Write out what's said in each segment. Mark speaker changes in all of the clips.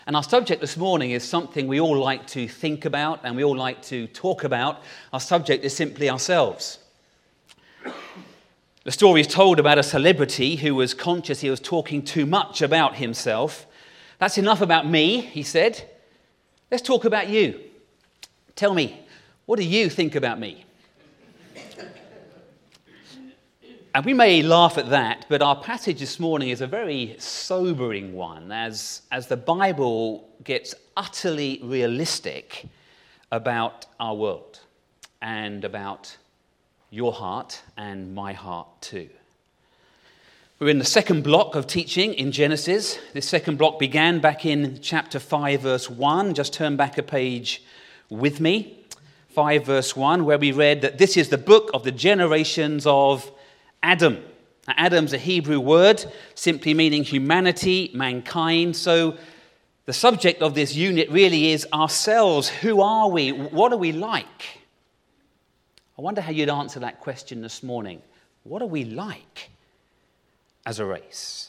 Speaker 1: And our subject this morning is something we all like to think about and we all like to talk about. Our subject is simply ourselves. The story is told about a celebrity who was conscious he was talking too much about himself. That's enough about me, he said. Let's talk about you. Tell me, what do you think about me? And we may laugh at that, but our passage this morning is a very sobering one as the Bible gets utterly realistic about our world and about your heart and my heart too. We're in the second block of teaching in Genesis. This second block began back in chapter 5, verse 1. Just turn back a page with me. 5, verse 1, where we read that this is the book of the generations of Adam. Now, Adam's a Hebrew word, simply meaning humanity, mankind. So the subject of this unit really is ourselves. Who are we? What are we like? I wonder how you'd answer that question this morning. What are we like as a race?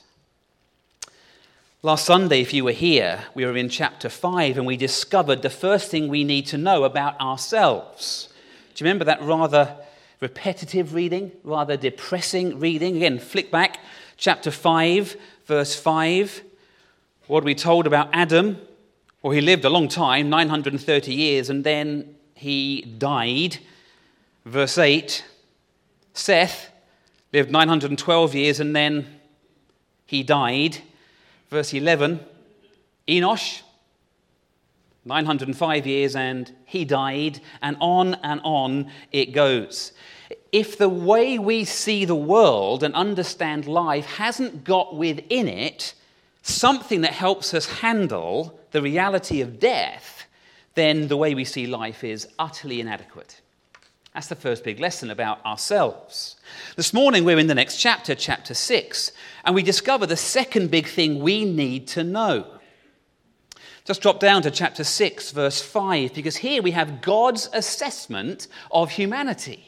Speaker 1: Last Sunday, if you were here, we were in chapter 5 and we discovered the first thing we need to know about ourselves. Do you remember that rather repetitive reading, rather depressing reading? Again, flick back, chapter 5, verse 5. What are we told about Adam? Well, he lived a long time, 930 years, and then he died. Verse 8, Seth lived 912 years, and then he died. Verse 11, Enosh, 905 years, and he died, and on it goes. If the way we see the world and understand life hasn't got within it something that helps us handle the reality of death, then the way we see life is utterly inadequate. That's the first big lesson about ourselves. This morning we're in the next chapter, chapter 6, and we discover the second big thing we need to know. Just drop down to chapter 6, verse 5, because here we have God's assessment of humanity.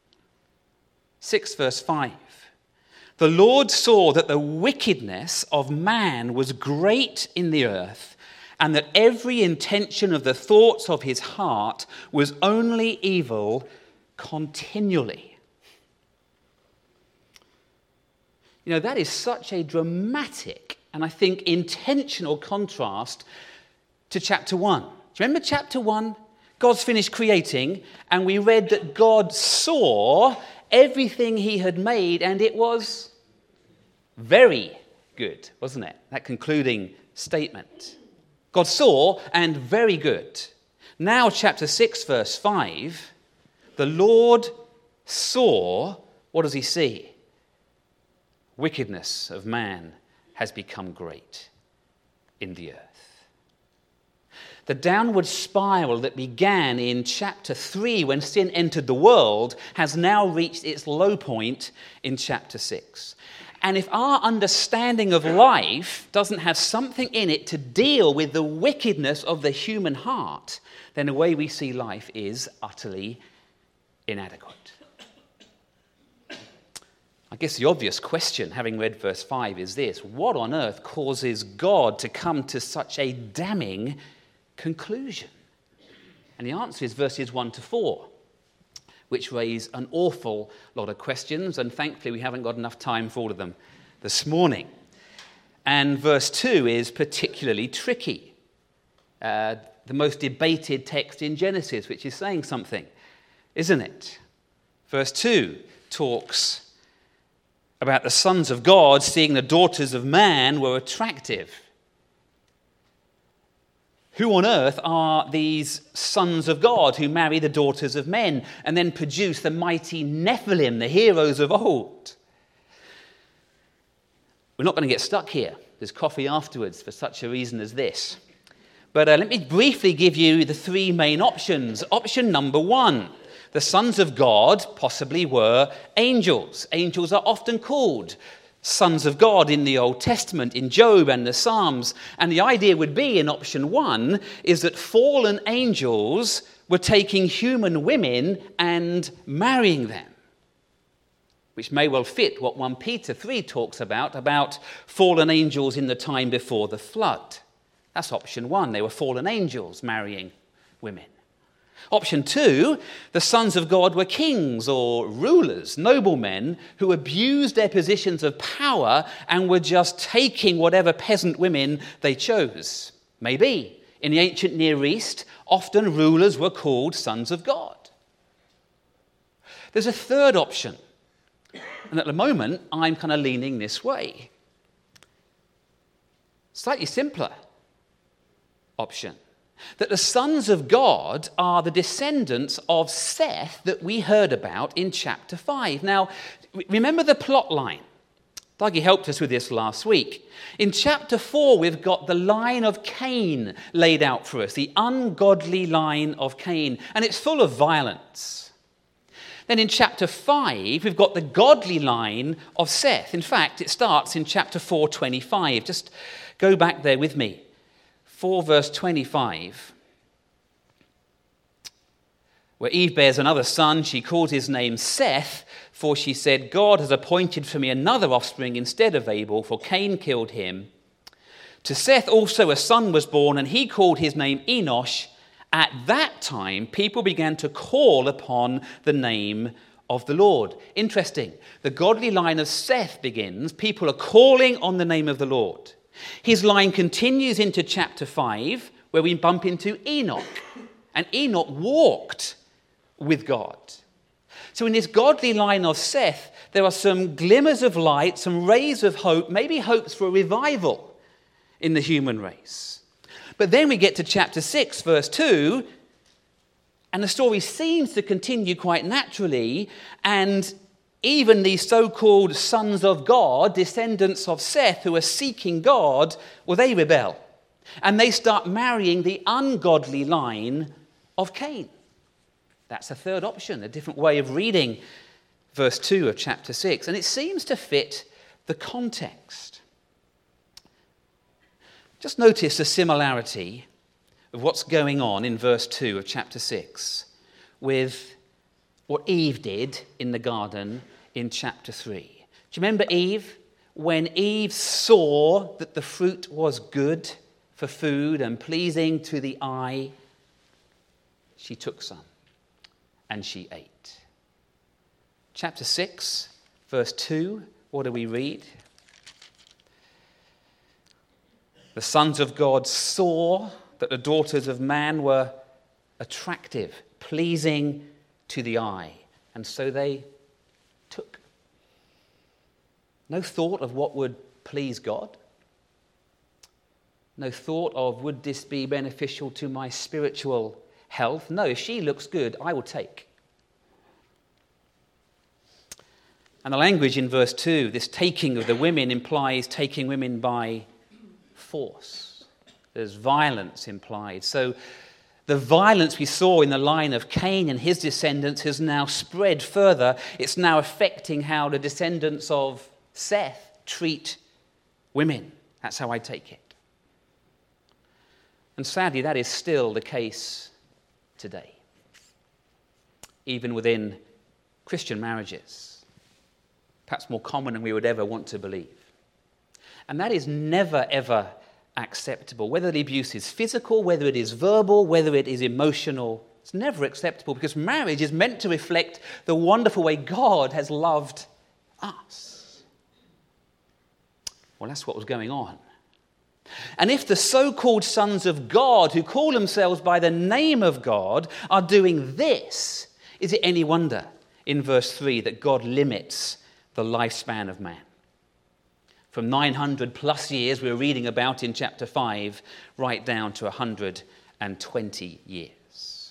Speaker 1: 6, verse 5. The Lord saw that the wickedness of man was great in the earth, and that every intention of the thoughts of his heart was only evil continually. You know, that is such a dramatic and I think intentional contrast to chapter 1. Do you remember chapter 1? God's finished creating, and we read that God saw everything he had made, and it was very good, wasn't it? That concluding statement. God saw, and very good. Now, chapter 6, verse 5, the Lord saw, what does he see? Wickedness of man has become great in the earth. The downward spiral that began in chapter 3 when sin entered the world has now reached its low point in chapter 6. And if our understanding of life doesn't have something in it to deal with the wickedness of the human heart, then the way we see life is utterly inadequate. I guess the obvious question, having read verse 5, is this: what on earth causes God to come to such a damning conclusion? And the answer is verses 1 to 4, which raise an awful lot of questions, and thankfully we haven't got enough time for all of them this morning. And verse 2 is particularly tricky. The most debated text in Genesis, which is saying something, isn't it? Verse 2 talks about the sons of God seeing the daughters of man were attractive. Who on earth are these sons of God who marry the daughters of men and then produce the mighty Nephilim, the heroes of old? We're not going to get stuck here. There's coffee afterwards for such a reason as this. But let me briefly give you the three main options. Option number 1. The sons of God possibly were angels. Angels are often called sons of God in the Old Testament, in Job and the Psalms. And the idea would be, in option 1, is that fallen angels were taking human women and marrying them, which may well fit what 1 Peter 3 talks about fallen angels in the time before the flood. That's option 1. They were fallen angels marrying women. Option 2, the sons of God were kings or rulers, noblemen who abused their positions of power and were just taking whatever peasant women they chose. Maybe. In the ancient Near East, often rulers were called sons of God. There's a third option, and at the moment, I'm kind of leaning this way. Slightly simpler option. That the sons of God are the descendants of Seth that we heard about in chapter 5. Now, remember the plot line. Dougie helped us with this last week. In chapter 4, we've got the line of Cain laid out for us, the ungodly line of Cain, and it's full of violence. Then in chapter 5, we've got the godly line of Seth. In fact, it starts in chapter 4:25. Just go back there with me. 4 verse 25, where Eve bears another son. She calls his name Seth, for she said, God has appointed for me another offspring instead of Abel, for Cain killed him. To Seth also a son was born, and he called his name Enosh. At that time, people began to call upon the name of the Lord. Interesting. The godly line of Seth begins. People are calling on the name of the Lord. His line continues into chapter 5, where we bump into Enoch. And Enoch walked with God. So in this godly line of Seth, there are some glimmers of light, some rays of hope, maybe hopes for a revival in the human race. But then we get to chapter 6, verse 2, and the story seems to continue quite naturally, and even these so-called sons of God, descendants of Seth, who are seeking God, well, they rebel. And they start marrying the ungodly line of Cain. That's a third option, a different way of reading verse 2 of chapter 6. And it seems to fit the context. Just notice the similarity of what's going on in verse 2 of chapter 6 with what Eve did in the garden in chapter 3. Do you remember Eve? When Eve saw that the fruit was good for food and pleasing to the eye, she took some and she ate. Chapter 6, verse 2, what do we read? The sons of God saw that the daughters of man were attractive, pleasing to the eye, and so they took. No thought of what would please God. No thought of, would this be beneficial to my spiritual health? No, if she looks good, I will take. And the language in verse 2, this taking of the women implies taking women by force. There's violence implied. So the violence we saw in the line of Cain and his descendants has now spread further. It's now affecting how the descendants of Seth treat women. That's how I take it. And sadly, that is still the case today, even within Christian marriages, perhaps more common than we would ever want to believe. And that is never, ever acceptable. Whether the abuse is physical, whether it is verbal, whether it is emotional, it's never acceptable, because marriage is meant to reflect the wonderful way God has loved us. Well, that's what was going on. And if the so-called sons of God, who call themselves by the name of God, are doing this, is it any wonder in verse 3 that God limits the lifespan of man? From 900 plus years we're reading about in chapter 5, right down to 120 years.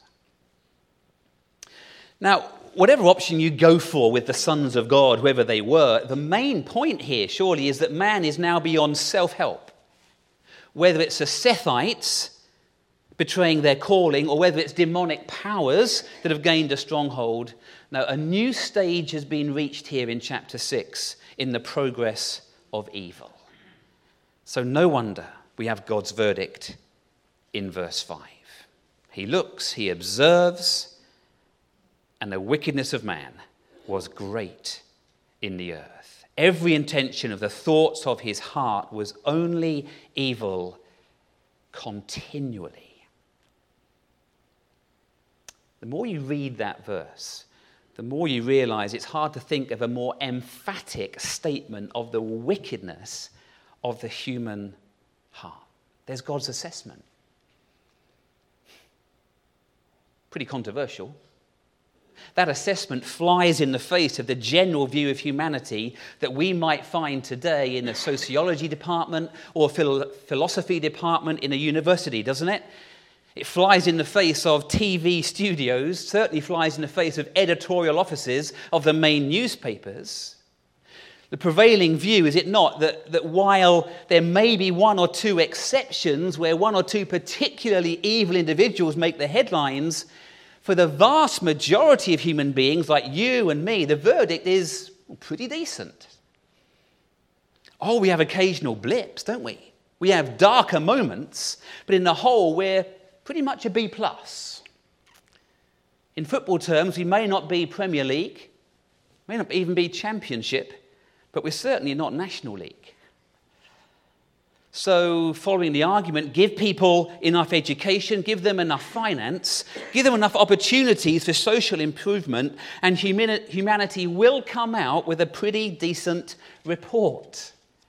Speaker 1: Now, whatever option you go for with the sons of God, whoever they were, the main point here surely is that man is now beyond self-help. Whether it's the Sethites betraying their calling, or whether it's demonic powers that have gained a stronghold. Now, a new stage has been reached here in chapter 6 in the progress of evil. So no wonder we have God's verdict in verse 5. He looks, he observes, and the wickedness of man was great in the earth. Every intention of the thoughts of his heart was only evil continually. The more you read that verse, the more you realize it's hard to think of a more emphatic statement of the wickedness of the human heart. There's God's assessment. Pretty controversial. That assessment flies in the face of the general view of humanity that we might find today in the sociology department or philosophy department in a university, doesn't it? It flies in the face of TV studios, certainly flies in the face of editorial offices of the main newspapers. The prevailing view, is it not, that while there may be one or two exceptions where one or two particularly evil individuals make the headlines, for the vast majority of human beings like you and me, the verdict is pretty decent. Oh, we have occasional blips, don't we? We have darker moments, but in the whole, we're pretty much a B+. In football terms, we may not be Premier League, may not even be Championship, but we're certainly not National League. So, following the argument, give people enough education, give them enough finance, give them enough opportunities for social improvement, and humanity will come out with a pretty decent report.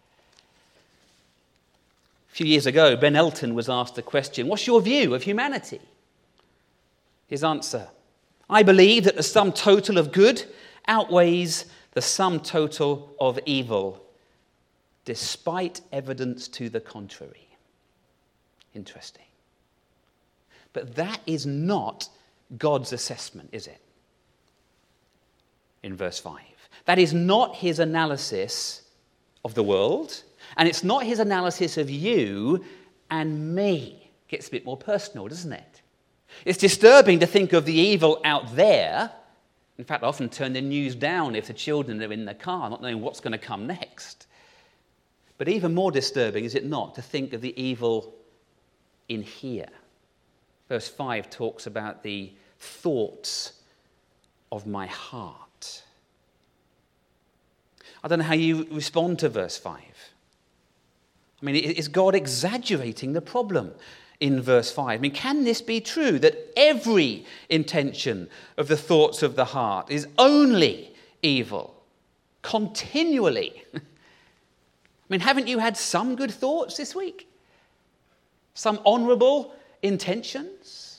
Speaker 1: A few years ago, Ben Elton was asked the question, what's your view of humanity? His answer, I believe that the sum total of good outweighs the sum total of evil, despite evidence to the contrary. Interesting. But that is not God's assessment, is it? In verse 5. That is not his analysis of the world, and it's not his analysis of you and me. Gets a bit more personal, doesn't it? It's disturbing to think of the evil out there. In fact, I often turn the news down if the children are in the car, not knowing what's going to come next. But even more disturbing, is it not, to think of the evil in here? Verse 5 talks about the thoughts of my heart. I don't know how you respond to verse 5. I mean, is God exaggerating the problem in verse 5? I mean, can this be true, that every intention of the thoughts of the heart is only evil, continually? I mean, haven't you had some good thoughts this week? Some honourable intentions?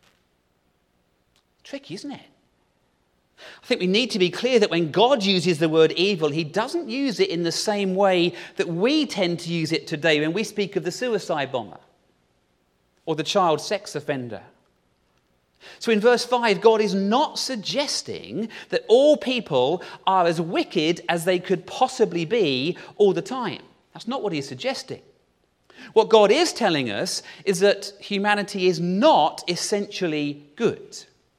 Speaker 1: Tricky, isn't it? I think we need to be clear that when God uses the word evil, he doesn't use it in the same way that we tend to use it today when we speak of the suicide bomber or the child sex offender. So in verse 5, God is not suggesting that all people are as wicked as they could possibly be all the time. That's not what he's suggesting. What God is telling us is that humanity is not essentially good.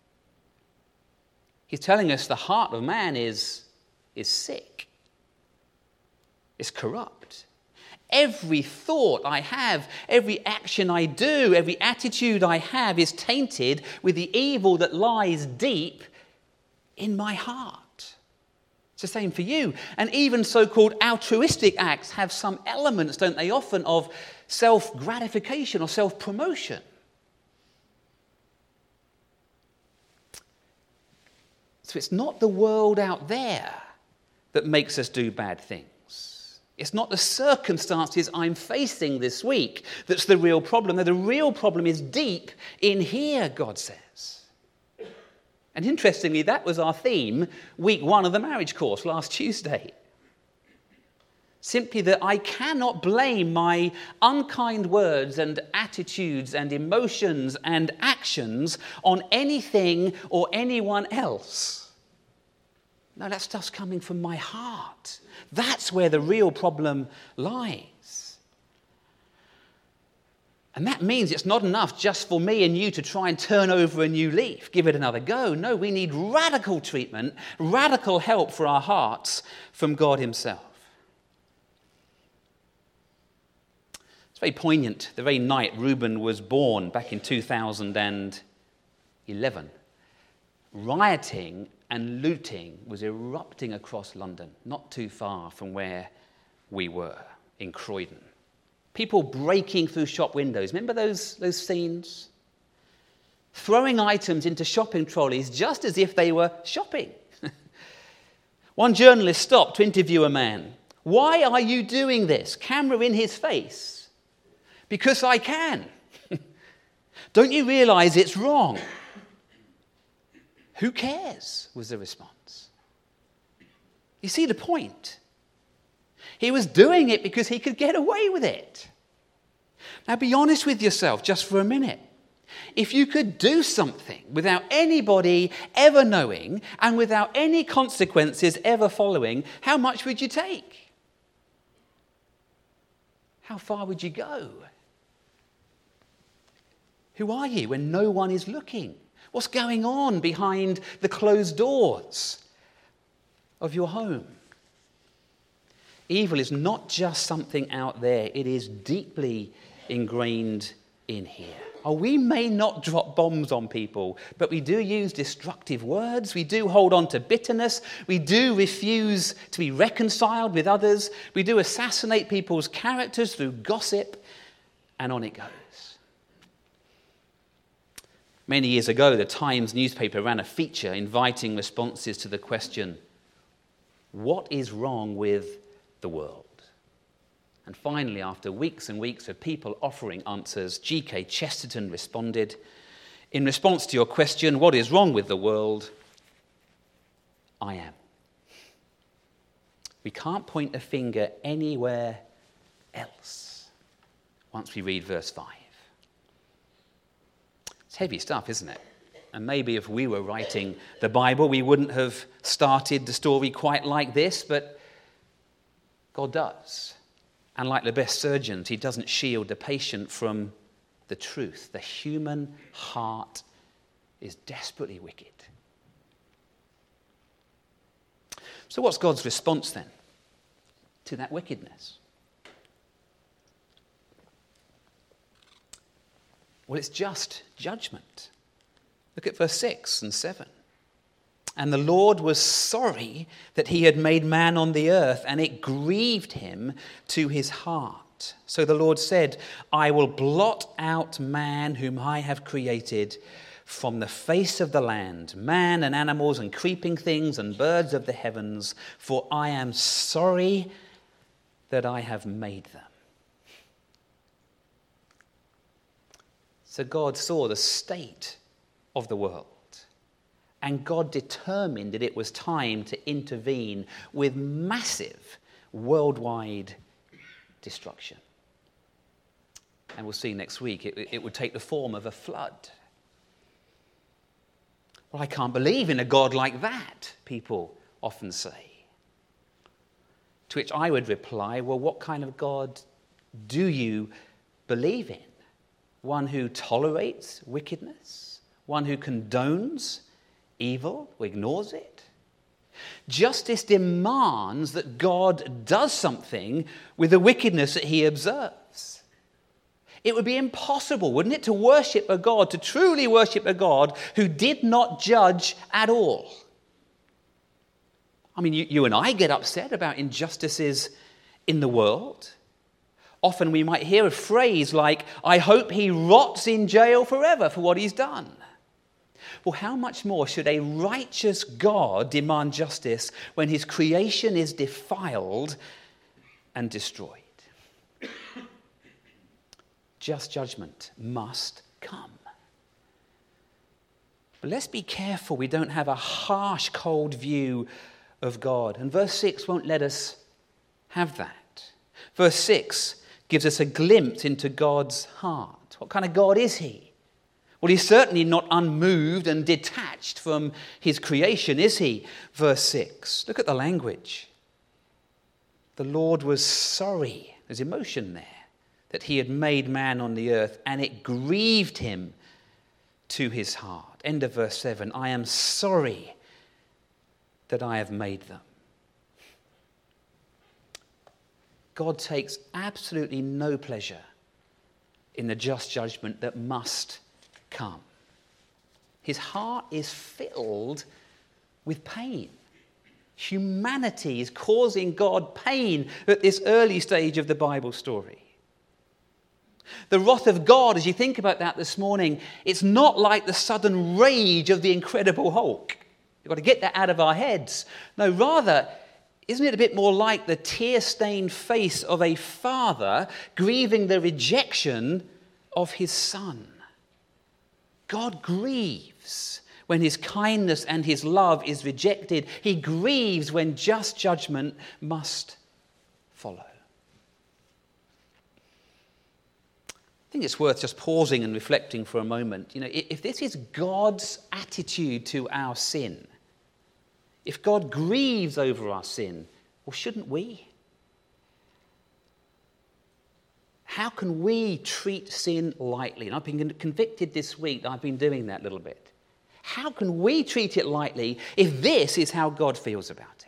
Speaker 1: He's telling us the heart of man is sick, is corrupt. Every thought I have, every action I do, every attitude I have is tainted with the evil that lies deep in my heart. It's the same for you. And even so-called altruistic acts have some elements, don't they, often of self-gratification or self-promotion. So it's not the world out there that makes us do bad things. It's not the circumstances I'm facing this week that's the real problem. No, the real problem is deep in here, God says. And interestingly, that was our theme, week 1 of the marriage course last Tuesday. Simply that I cannot blame my unkind words and attitudes and emotions and actions on anything or anyone else. No, that stuff's coming from my heart. That's where the real problem lies. And that means it's not enough just for me and you to try and turn over a new leaf, give it another go. No, we need radical treatment, radical help for our hearts from God himself. It's very poignant. The very night Reuben was born back in 2011, rioting and looting was erupting across London, not too far from where we were, in Croydon. People breaking through shop windows. Remember those scenes? Throwing items into shopping trolleys just as if they were shopping. One journalist stopped to interview a man. "Why are you doing this?" Camera in his face. "Because I can." "Don't you realize it's wrong?" "Who cares?" was the response. You see the point? He was doing it because he could get away with it. Now be honest with yourself just for a minute. If you could do something without anybody ever knowing and without any consequences ever following, how much would you take? How far would you go? Who are you when no one is looking? What's going on behind the closed doors of your home? Evil is not just something out there, it is deeply ingrained in here. Oh, we may not drop bombs on people, but we do use destructive words. We do hold on to bitterness. We do refuse to be reconciled with others. We do assassinate people's characters through gossip, and on it goes. Many years ago, the Times newspaper ran a feature inviting responses to the question, "What is wrong with the world?" And finally, after weeks and weeks of people offering answers, G.K. Chesterton responded, "In response to your question, what is wrong with the world? I am." We can't point a finger anywhere else once we read verse 5. It's heavy stuff, isn't it? And maybe if we were writing the Bible, we wouldn't have started the story quite like this, but God does. And like the best surgeons, he doesn't shield the patient from the truth. The human heart is desperately wicked. So what's God's response then to that wickedness? Well, it's just judgment. Look at verse 6 and 7. "And the Lord was sorry that he had made man on the earth, and it grieved him to his heart. So the Lord said, I will blot out man whom I have created from the face of the land, man and animals and creeping things and birds of the heavens, for I am sorry that I have made them." So God saw the state of the world. And God determined that it was time to intervene with massive worldwide destruction. And we'll see next week, it would take the form of a flood. "Well, I can't believe in a God like that," people often say. To which I would reply, well, what kind of God do you believe in? One who tolerates wickedness? One who condones evil or ignores it? Justice demands that God does something with the wickedness that he observes. It would be impossible, wouldn't it, to worship a God, to truly worship a God who did not judge at all. I mean, you and I get upset about injustices in the world. Often we might hear a phrase like, "I hope he rots in jail forever for what he's done." Well, how much more should a righteous God demand justice when his creation is defiled and destroyed? Just judgment must come. But let's be careful we don't have a harsh, cold view of God. And verse 6 won't let us have that. Verse 6 gives us a glimpse into God's heart. What kind of God is he? Well, he's certainly not unmoved and detached from his creation, is he? Verse 6. Look at the language. The Lord was sorry. There's emotion there. That he had made man on the earth, and it grieved him to his heart. End of verse 7. I am sorry that I have made them. God takes absolutely no pleasure in the just judgment that must come. His heart is filled with pain. Humanity is causing God pain at this early stage of the Bible story. The wrath of God, as you think about that this morning, it's not like the sudden rage of the Incredible Hulk. We've got to get that out of our heads. No, rather, isn't it a bit more like the tear-stained face of a father grieving the rejection of his son? God grieves when his kindness and his love is rejected. He grieves when just judgment must follow. I think it's worth just pausing and reflecting for a moment. If this is God's attitude to our sin, if God grieves over our sin, well, shouldn't we? How can we treat sin lightly? And I've been convicted this week that I've been doing that a little bit. How can we treat it lightly if this is how God feels about it?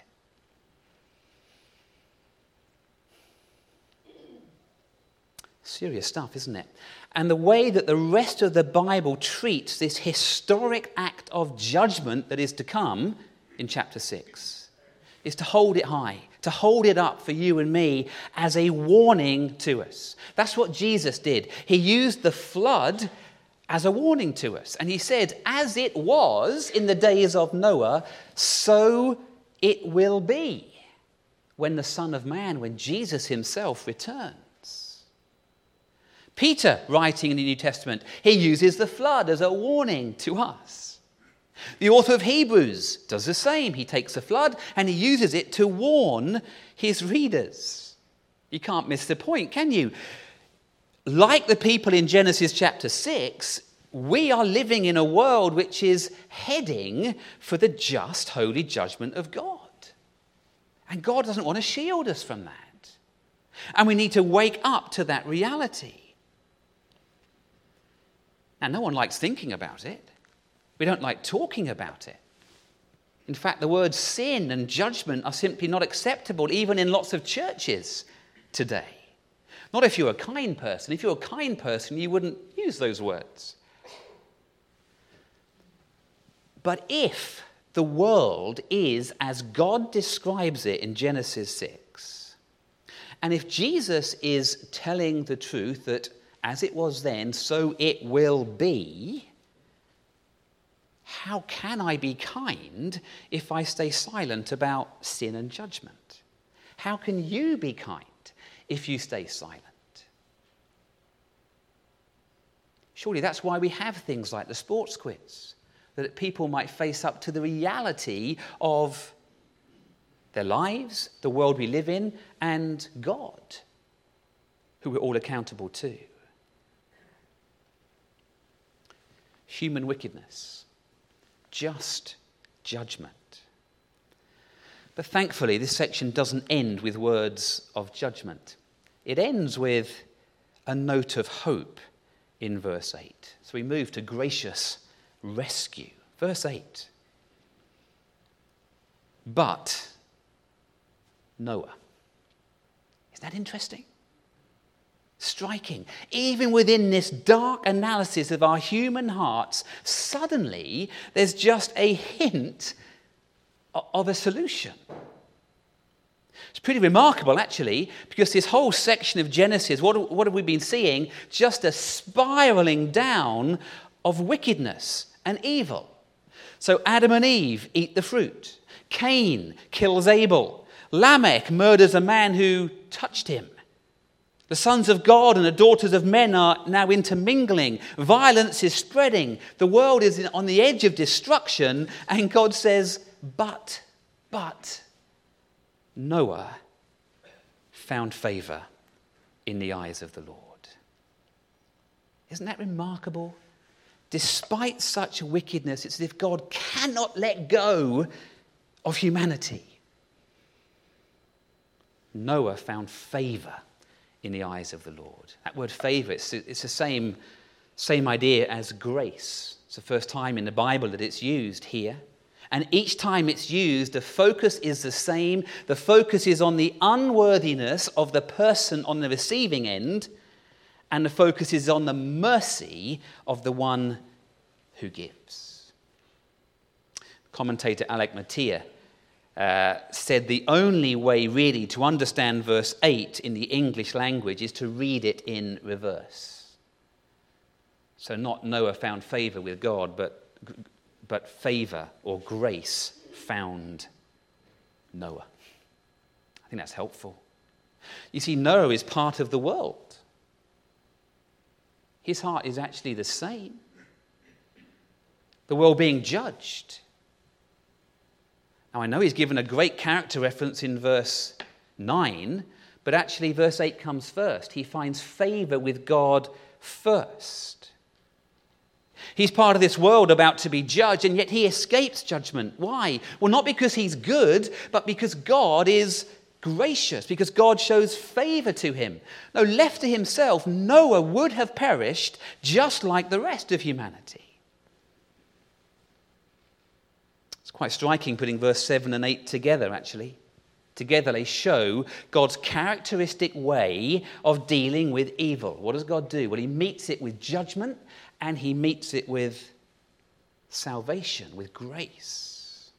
Speaker 1: Serious stuff, isn't it? And the way that the rest of the Bible treats this historic act of judgment that is to come in chapter 6 is to hold it high, to hold it up for you and me as a warning to us. That's what Jesus did. He used the flood as a warning to us. And he said, as it was in the days of Noah, so it will be when the Son of Man, when Jesus himself returns. Peter, writing in the New Testament, he uses the flood as a warning to us. The author of Hebrews does the same. He takes a flood and he uses it to warn his readers. You can't miss the point, can you? Like the people in Genesis chapter 6, we are living in a world which is heading for the just, holy judgment of God. And God doesn't want to shield us from that. And we need to wake up to that reality. Now, no one likes thinking about it. We don't like talking about it. In fact, the words sin and judgment are simply not acceptable, even in lots of churches today. Not if you're a kind person. If you're a kind person, you wouldn't use those words. But if the world is as God describes it in Genesis 6, and if Jesus is telling the truth that as it was then, so it will be, how can I be kind if I stay silent about sin and judgment? How can you be kind if you stay silent? Surely that's why we have things like the sports quiz, that people might face up to the reality of their lives, the world we live in, and God, who we're all accountable to. Human wickedness, just judgment. But thankfully, this section doesn't end with words of judgment. It ends with a note of hope in verse 8. So we move to gracious rescue. Verse 8. But Noah. Isn't that interesting? Striking. Even within this dark analysis of our human hearts, suddenly there's just a hint of a solution. It's pretty remarkable, actually, because this whole section of Genesis, what have we been seeing? Just a spiraling down of wickedness and evil. So Adam and Eve eat the fruit. Cain kills Abel. Lamech murders a man who touched him. The sons of God and the daughters of men are now intermingling. Violence is spreading. The world is on the edge of destruction. And God says, but Noah found favor in the eyes of the Lord. Isn't that remarkable? Despite such wickedness, it's as if God cannot let go of humanity. Noah found favor in the eyes of the Lord. That word favor, it's the same idea as grace. It's the first time in the Bible that it's used here. And each time it's used, the focus is the same. The focus is on the unworthiness of the person on the receiving end, and the focus is on the mercy of the one who gives. Commentator Alec Motyer said the only way really to understand verse 8 in the English language is to read it in reverse. So not Noah found favor with God, but favor or grace found Noah. I think that's helpful. You see, Noah is part of the world. His heart is actually the same. The world being judged. Now, I know he's given a great character reference in verse 9, but actually verse 8 comes first. He finds favor with God first. He's part of this world about to be judged, and yet he escapes judgment. Why? Well, not because he's good, but because God is gracious, because God shows favor to him. No, left to himself, Noah would have perished just like the rest of humanity. It's quite striking putting verse 7 and 8 together, actually. Together they show God's characteristic way of dealing with evil. What does God do? Well, he meets it with judgment, and he meets it with salvation, with grace.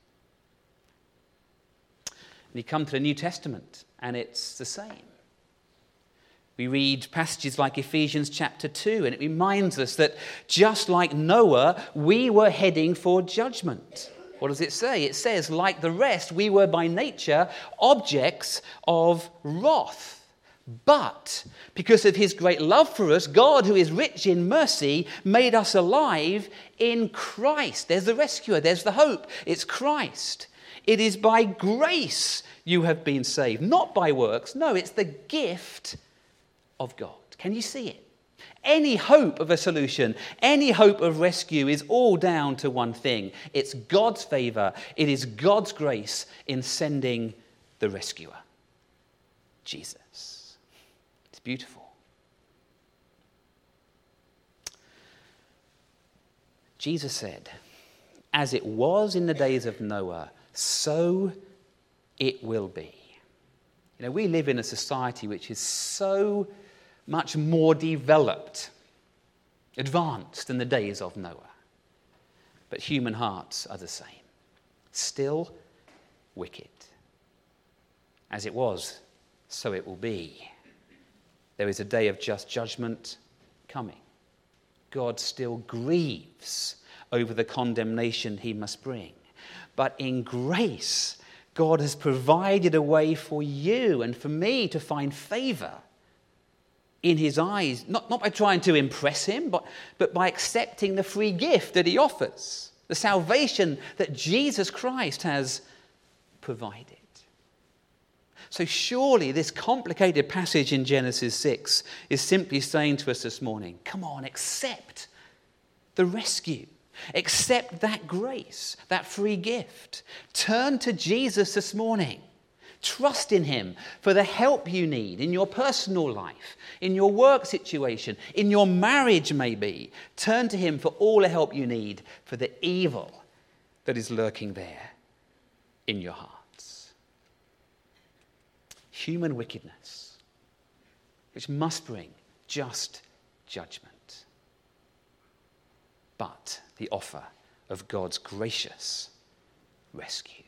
Speaker 1: And you come to the New Testament, and it's the same. We read passages like Ephesians chapter 2, and it reminds us that just like Noah, we were heading for judgment. What does it say? It says, like the rest, we were by nature objects of wrath. But because of his great love for us, God, who is rich in mercy, made us alive in Christ. There's the rescuer. There's the hope. It's Christ. It is by grace you have been saved, not by works. No, it's the gift of God. Can you see it? Any hope of a solution, any hope of rescue is all down to one thing. It's God's favor. It is God's grace in sending the rescuer, Jesus. It's beautiful. Jesus said, as it was in the days of Noah, so it will be. You know, we live in a society which is so much more developed, advanced than the days of Noah. But human hearts are the same. Still wicked. As it was, so it will be. There is a day of just judgment coming. God still grieves over the condemnation he must bring. But in grace, God has provided a way for you and for me to find favor in his eyes, not by trying to impress him, but by accepting the free gift that he offers, the salvation that Jesus Christ has provided. So surely this complicated passage in Genesis 6 is simply saying to us this morning, come on, accept the rescue. Accept that grace, that free gift. Turn to Jesus this morning. Trust in him for the help you need in your personal life, in your work situation, in your marriage maybe. Turn to him for all the help you need for the evil that is lurking there in your hearts. Human wickedness, which must bring just judgment. But the offer of God's gracious rescue.